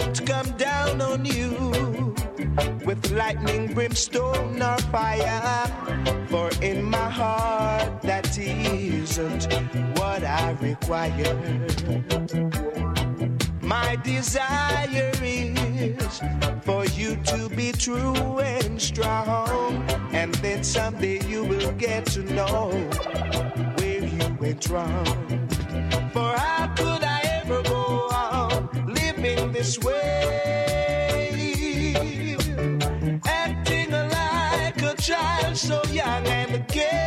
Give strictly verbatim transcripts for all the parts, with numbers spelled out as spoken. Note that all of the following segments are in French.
not come down on you with lightning, brimstone, or fire. For in my heart that isn't what I require. My desire is for you to be true and strong, and then someday you will get to know where you went wrong. For how could I ever go on living this way, acting like a child so young and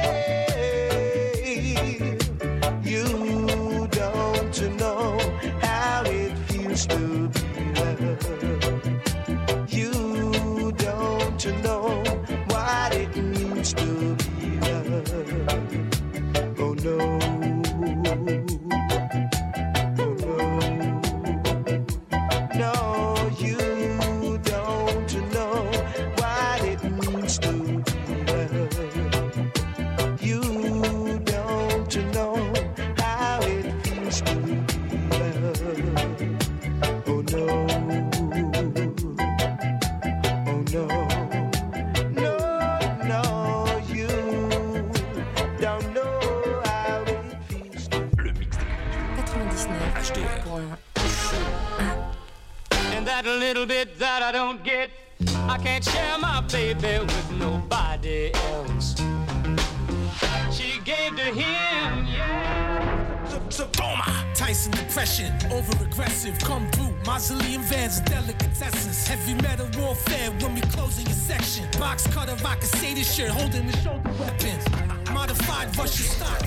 gay? You don't know how it feels to be loved. You don't know what it means to be loved. Oh no. A little bit that I don't get, I can't share my baby with nobody else. She gave to him, yeah. Toma, Tyson depression, over-aggressive, come through, mausoleum vans and delicatessens, heavy metal warfare when we closing your section, box cutter, I can say this shit, holding the shoulder weapons, modified Russian stock.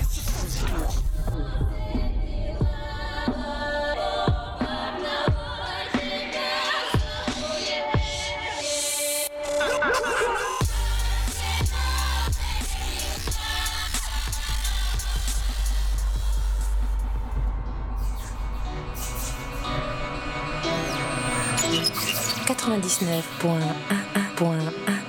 quatre-vingt-dix-neuf point un.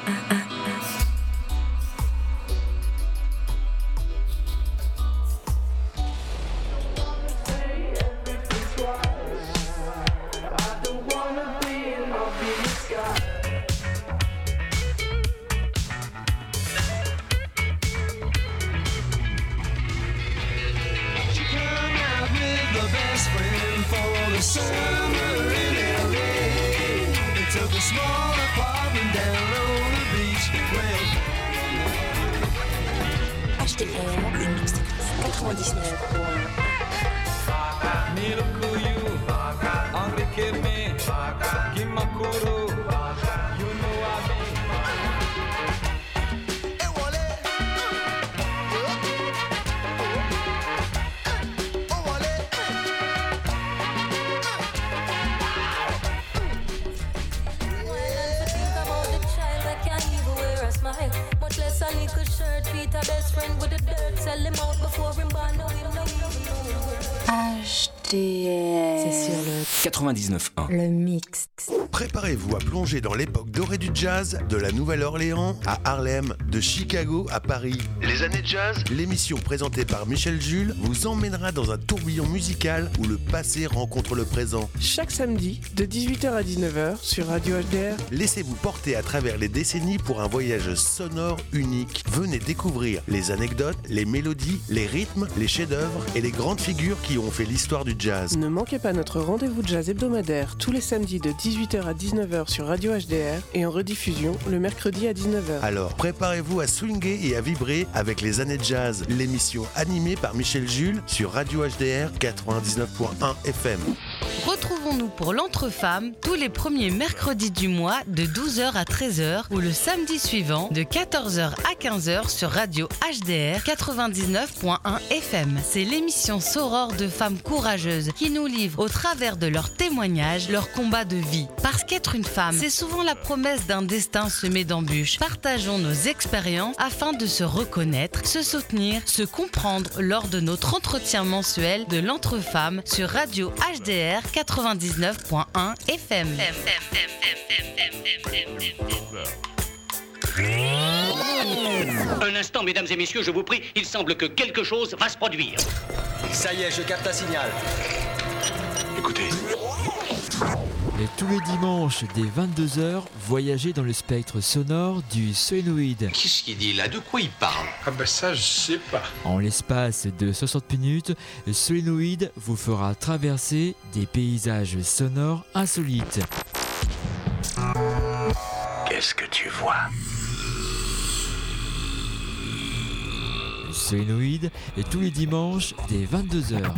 quatre-vingt-dix-neuf point un. Le mix. Préparez-vous à plonger dans l'époque dorée du jazz, de la Nouvelle-Orléans à Harlem, de Chicago à Paris. Les années jazz, l'émission présentée par Michel Jules vous emmènera dans un tourbillon musical où le passé rencontre le présent. Chaque samedi, de dix-huit heures à dix-neuf heures sur Radio H D R. Laissez-vous porter à travers les décennies pour un voyage sonore unique. Venez découvrir les anecdotes, les mélodies, les rythmes, les chefs-d'œuvre et les grandes figures qui ont fait l'histoire du jazz. Ne manquez pas notre rendez-vous jazz hebdomadaire tous les samedis de dix-huit heures à dix-neuf heures sur Radio H D R et en rediffusion le mercredi à dix-neuf heures. Alors préparez-vous à swinguer et à vibrer avec les années jazz, l'émission animée par Michel Jules sur Radio H D R quatre-vingt-dix-neuf point un F M. Retrouvons-nous pour l'Entre-Femmes tous les premiers mercredis du mois de douze heures à treize heures ou le samedi suivant de quatorze heures à quinze heures sur Radio H D R quatre-vingt-dix-neuf point un F M. C'est l'émission sorore de femmes courageuses qui nous livrent au travers de leurs témoignages leur combat de vie. Parce qu'être une femme, c'est souvent la promesse d'un destin semé d'embûches. Partageons nos expériences afin de se reconnaître, se soutenir, se comprendre lors de notre entretien mensuel de l'Entre-Femmes sur Radio H D R quatre-vingt-dix-neuf point un F M. Un instant, mesdames et messieurs, je vous prie, il semble que quelque chose va se produire. Ça y est, je capte un signal. Écoutez. Et tous les dimanches, dès vingt-deux heures, voyagez dans le spectre sonore du Solenoid. Qu'est-ce qu'il dit là? De quoi il parle? Ah bah ça, je sais pas. En l'espace de soixante minutes, Solenoid vous fera traverser des paysages sonores insolites. Qu'est-ce que tu vois? Solenoid et tous les dimanches dès vingt-deux heures.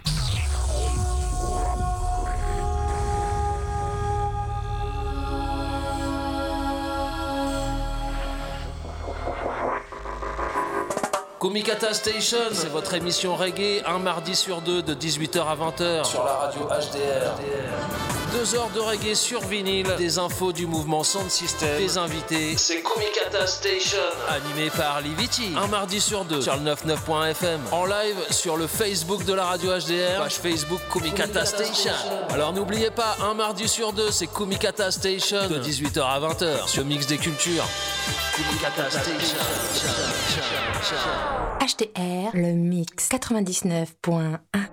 Kumikata Station, c'est votre émission reggae, un mardi sur deux de dix-huit heures à vingt heures sur la radio H D R. Deux heures de reggae sur vinyle, des infos du mouvement Sound System, des invités. C'est Kumikata Station, animé par Liviti. Un mardi sur deux sur le quatre-vingt-neuf point F M. En live sur le Facebook de la radio H D R, page Facebook Kumikata Station. Alors n'oubliez pas, un mardi sur deux, c'est Kumikata Station de dix-huit heures à vingt heures sur Mix des Cultures. Kumikata Station. H D R, le mix quatre-vingt-dix-neuf point un.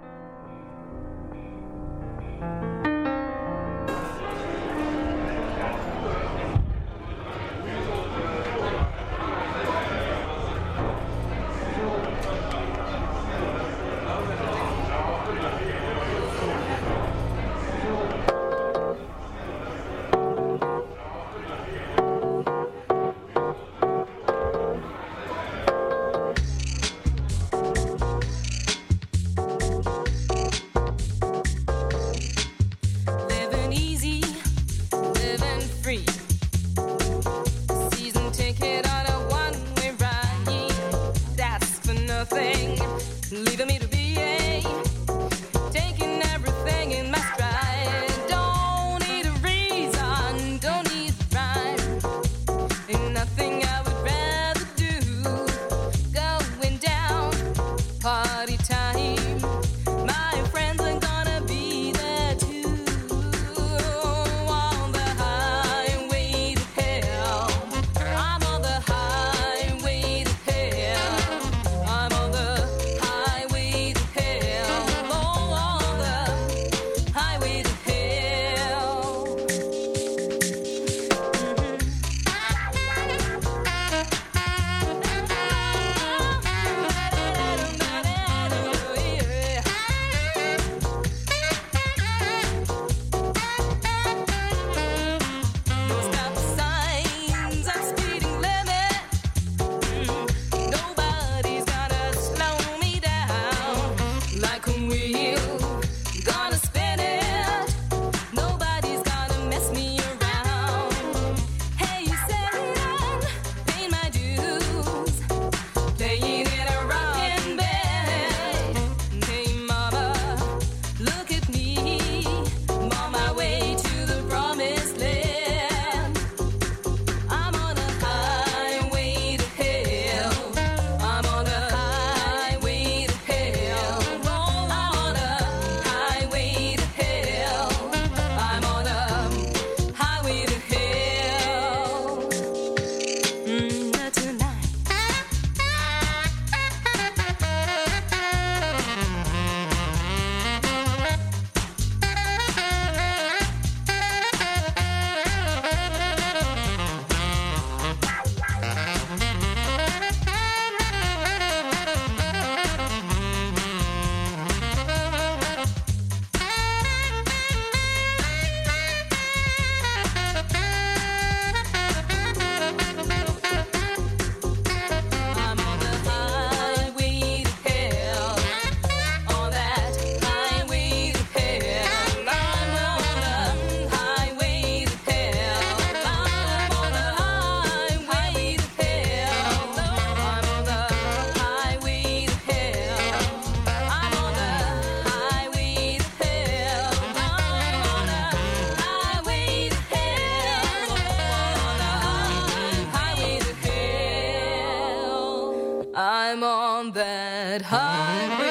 I'm on that highway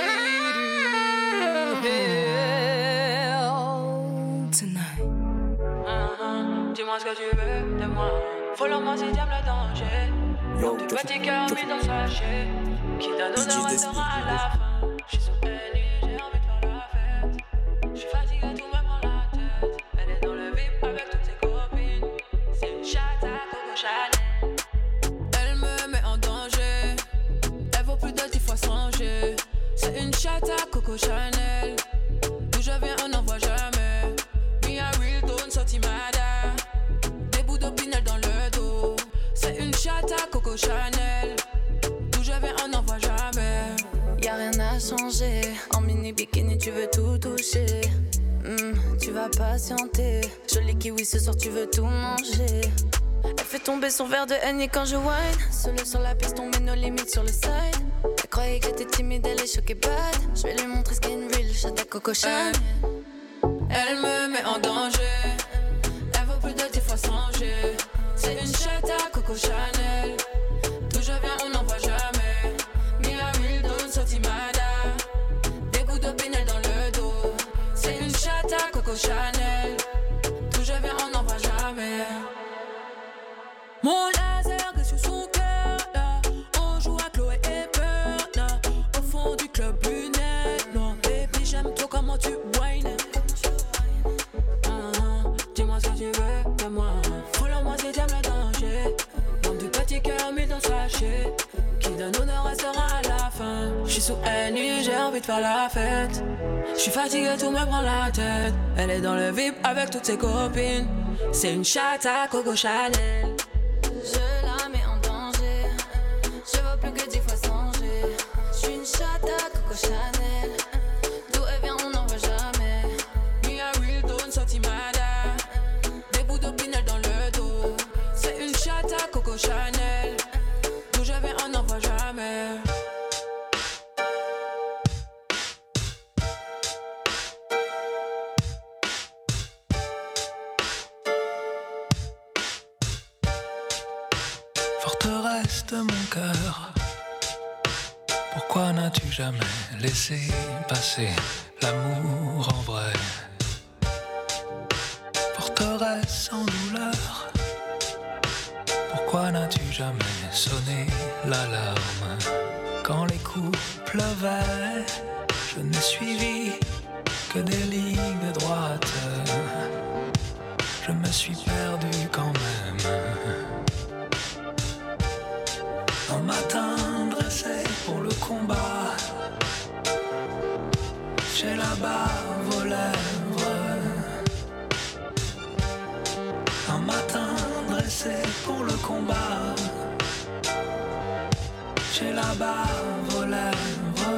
to hell tonight. Uh-huh. Dis-moi ce que tu veux de moi. Follow-moi si t'aimes le danger. Yo, du petit cœur mis dans sa sachet qui donne honneur et sera à la fin. J'suis sous N U, j'ai envie de faire la fête. J'suis fatigué, tout me prend la tête. Elle est dans le Skinny, tu veux tout toucher. Mm, tu vas patienter. Joli kiwi, ce soir tu veux tout manger. Elle fait tomber son verre de Henny quand je whine. Seule sur la piste, on met nos limites sur le side. Elle croyait que t'es timide, elle est choquée bad. Je vais lui montrer ce qu'est une real shot à Coco Chanel. Elle me met en danger. Elle vaut plus de dix fois changer. C'est une chatte à Coco Chanel. D'où je viens, on n'en voit jamais. Mia Wildon, Sotimada. Des gouttes de pinel dans le dos. C'est une chatte à Coco Chanel. D'où je viens, on n'en voit jamais. Mon laser est sous son cœur, là. On joue à Chloé et Berna. Au fond du club, lunettes noires. Baby, j'aime trop comment tu whines. Uh-huh. Dis-moi ce que tu veux de moi. Follow-moi si t'aimes le danger. Dans du petit cœur mis dans sachet. Qui donne honneur restera à la fin. J'suis sous Henny, j'ai envie de faire la fête. J'suis fatigué, tout me prend la tête. Elle est dans le V I P avec toutes ses copines. C'est une chatte à Coco Chanel. Je la mets en danger. Je veux plus que dix fois changer. J'suis une chatte à Coco Chanel. D'où elle vient, on n'en voit jamais. Mia Wildon, Sotimada. Des bouts de pinel dans le dos. C'est une chatte à Coco Chanel. D'où je viens, on n'en voit jamais. Forteresse de mon cœur, pourquoi n'as-tu jamais laissé passer l'amour en vrai? Forteresse sans douleur, pourquoi n'as-tu jamais sonné l'alarme? Quand les coups pleuvaient, je n'ai suivi que des lignes droites. Je me suis perdu quand même. Un matin dressé pour le combat, j'ai la barbe aux lèvres. Un matin dressé pour le combat, j'ai la barbe aux lèvres.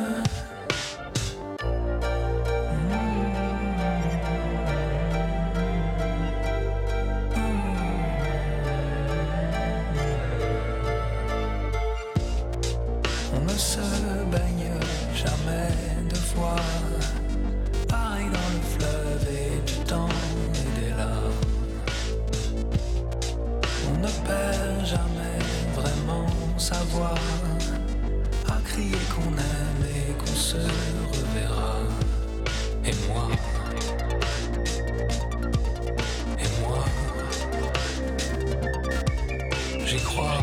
On ne se baigne jamais deux fois, pareil dans le fleuve et du temps et des larmes. On ne perd jamais vraiment sa voix, à crier qu'on aime et qu'on se reverra. Et moi, et moi, j'y crois.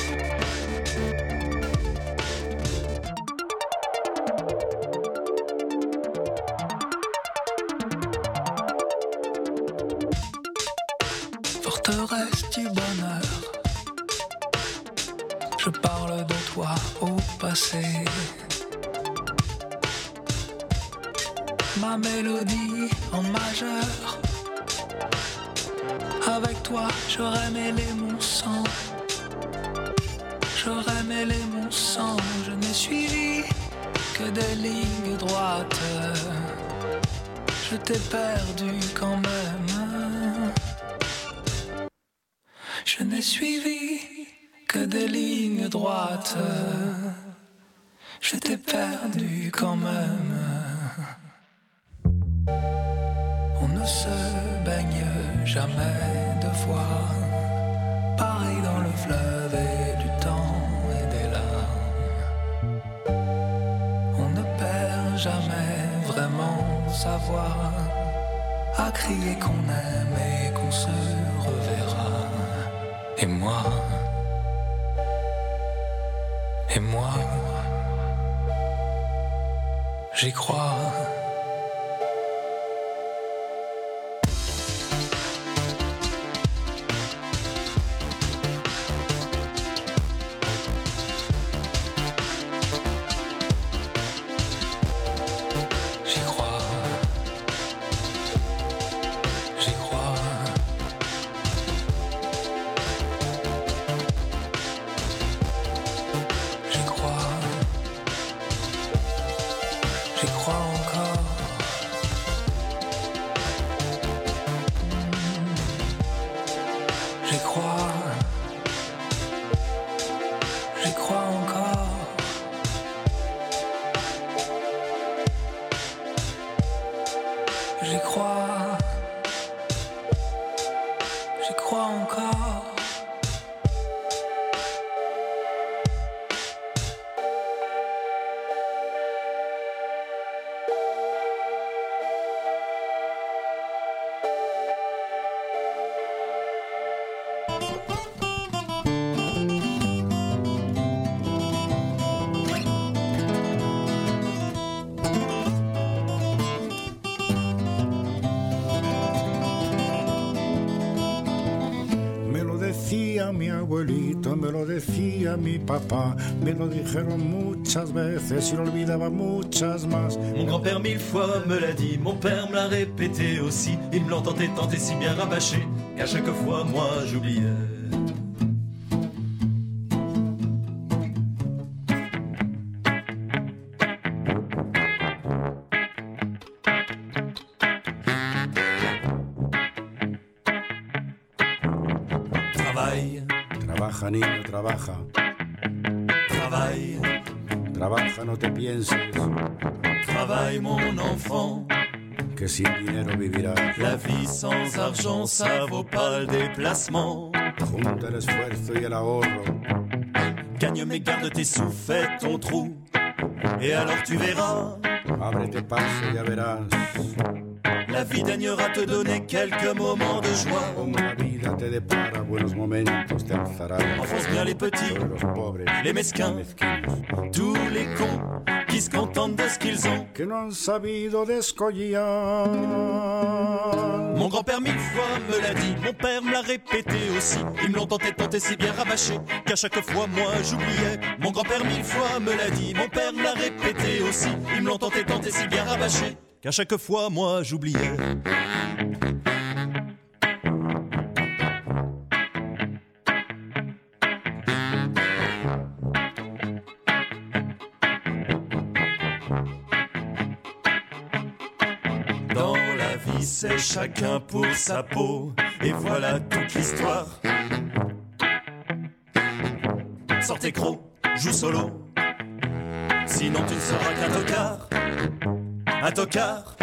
Forteresse du bonheur, je parle de toi au passé. Ma mélodie en majeur, avec toi j'aurais mêlé mon sang. J'aurais mêlé mon sang, je n'ai suivi que des lignes droites. Je t'ai perdu quand même. Je n'ai suivi que des lignes droites. Je t'ai perdu quand même. On ne se baigne jamais deux fois, pareil dans le fleuve et du temps et des larmes. On ne perd jamais vraiment sa voix, à crier qu'on aime et qu'on se reverra. Et moi, et moi, j'y crois. J'y crois encore. Pourquoi encore? Mi abuelito, me lo decía mi papá, me lo dijeron muchas veces y lo olvidaba muchas más. Mon grand-père mille fois me l'a dit, mon père me l'a répété aussi. Il me l'entendait tant et si bien rabâché qu'à chaque fois moi j'oubliais. Trabaja, niño, trabaja. Travaille. Trabaja, no te pienses. Travaille, mon enfant. Que sin dinero vivirás. La vie sans argent, ça vaut pas le déplacement. Junta el esfuerzo y el ahorro. Gagne mais garde tes sous, fais ton trou. Et alors tu verras. Ábrete paso, ya verás. La vie daignera te donner quelques moments de joie. Como la vida te depara buenos momentos, te alzará. Enfonce bien les petits, los pobres, les mesquins, tous les cons qui se contentent de ce qu'ils ont. Que no han sabido descollar. Mon grand-père mille fois me l'a dit, mon père me l'a répété aussi. Ils me l'ont tenté, tenté si bien rabâché qu'à chaque fois moi j'oubliais. Mon grand-père mille fois me l'a dit, mon père me l'a répété aussi. Ils me l'ont tenté, tenté si bien rabâché qu'à chaque fois moi j'oubliais. Dans la vie c'est chacun pour sa peau, et voilà toute l'histoire. Sortez croc, joue solo, sinon tu ne seras qu'un tocard. Un tocard.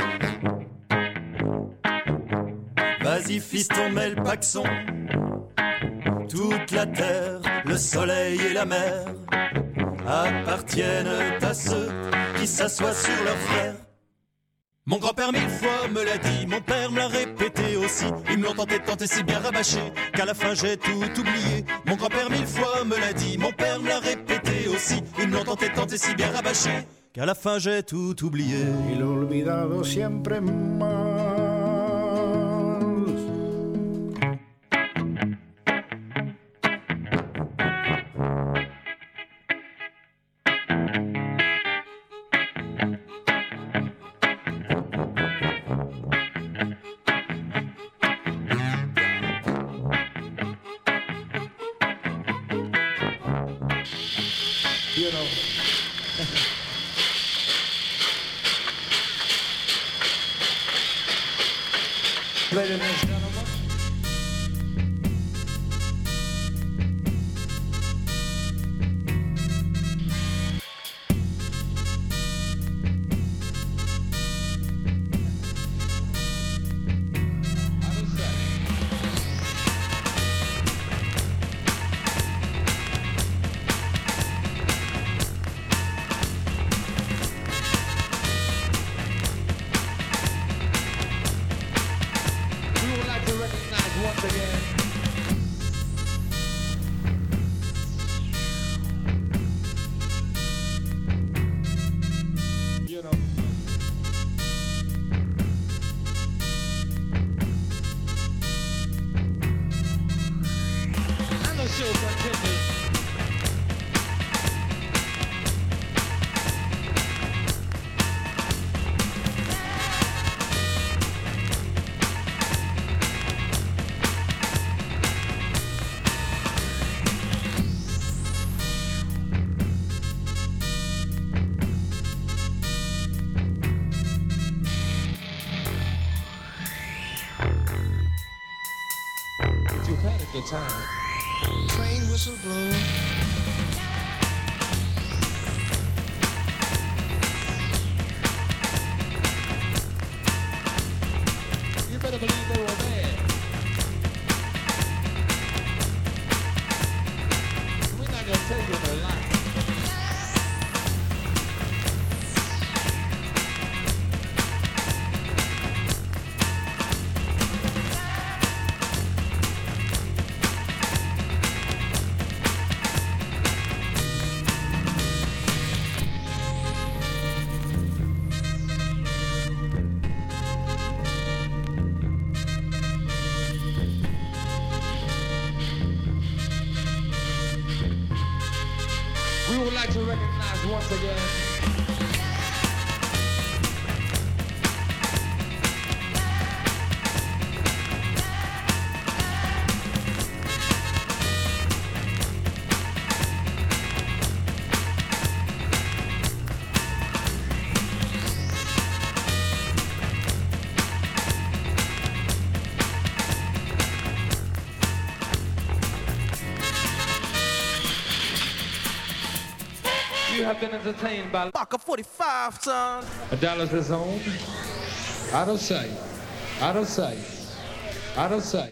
Vas-y fiston, mets le paxon. Toute la terre, le soleil et la mer appartiennent à ceux qui s'assoient sur leurs frères. Mon grand-père mille fois me l'a dit, mon père me l'a répété aussi. Ils me l'ont tenté, tenté si bien rabâché qu'à la fin j'ai tout oublié. Mon grand-père mille fois me l'a dit, mon père me l'a répété aussi. Ils me l'ont tenté, tenté si bien rabâché qu'à la fin j'ai tout oublié. Y lo olvidado siempre más. You know. Ladies and gentlemen. Time. Train whistle blow. You better believe they were there. would like to recognize once again have been entertained by Fuck a forty-five, son. A Dallas is home. Out of sight. Out of sight. Out of sight.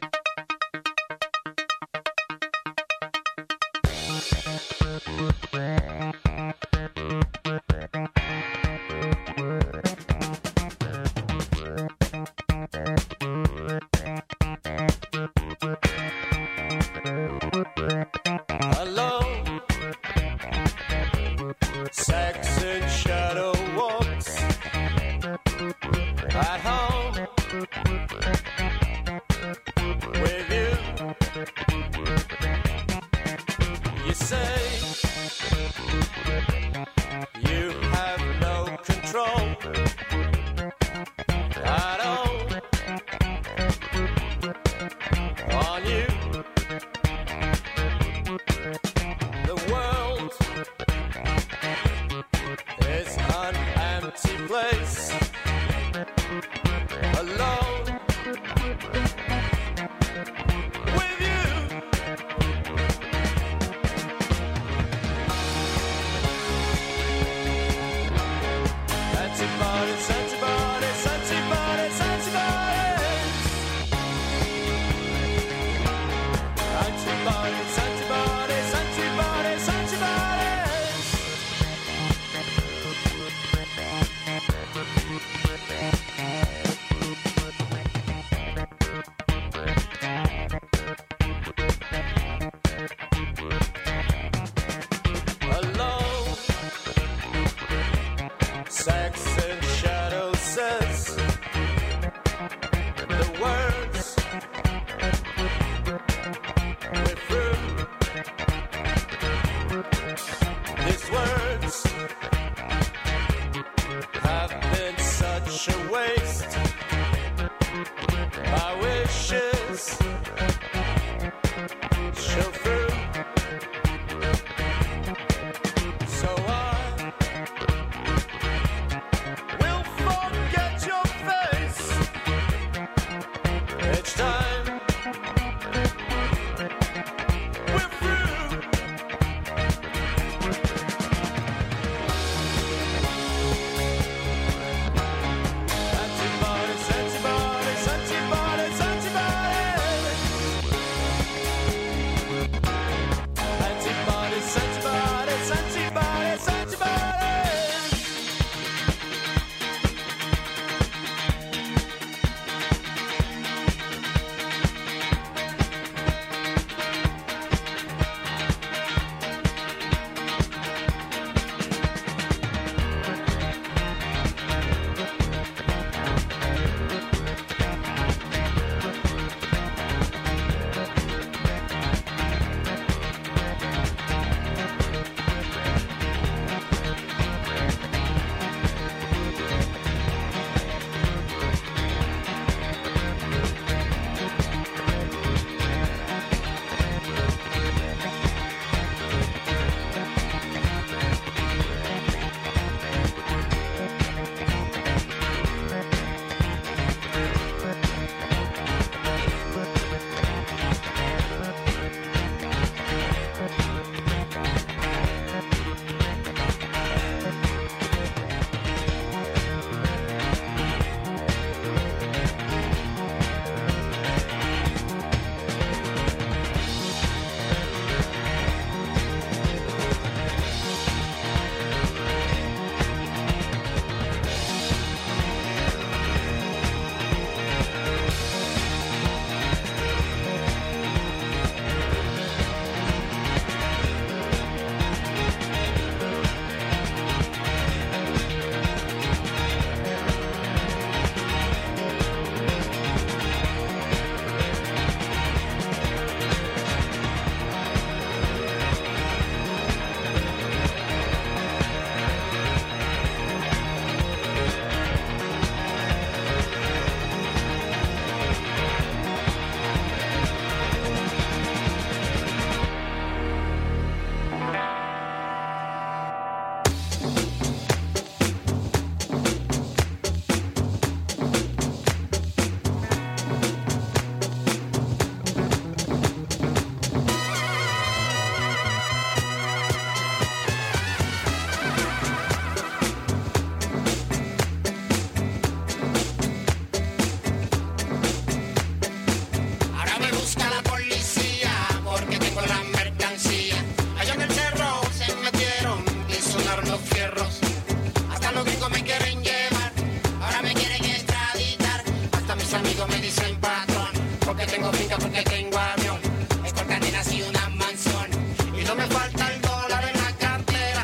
tengo finca porque tengo avión. Escolta cadenas y una mansión. Y no me falta el dólar en la cartera.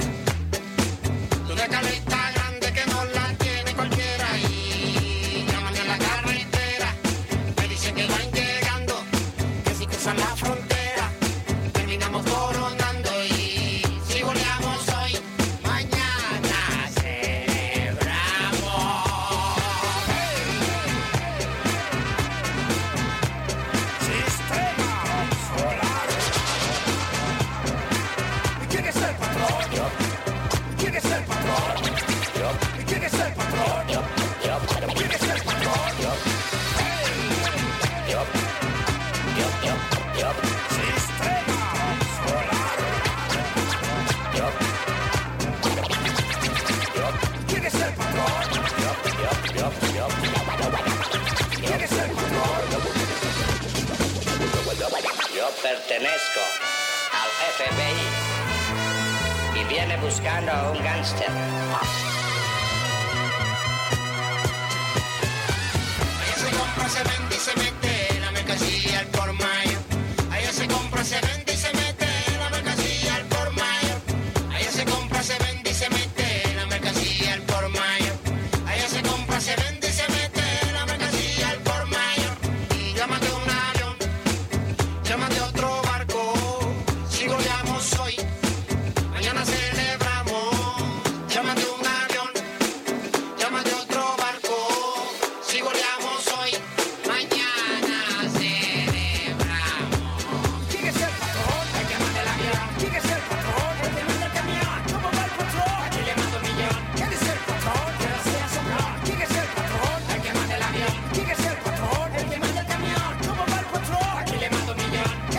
Una caleta grande que no la tiene cualquiera. Y llaman en la carretera. Me dicen que van llegando, que si cruzan la frontera terminamos coronando. Y si goleamos hoy, mañana celebramos. Sistema solar. ¿Y quién es el patrón? ¿Y quién es el patrón? ¿Y quién es el patrón? ¿Y quién es el patrón? Sistema solar. ¿Quién es el patrón? ¿Quién es el patrón? Yo pertenezco al F B I y viene buscando a un gángster. Se compra, se vende y se vende.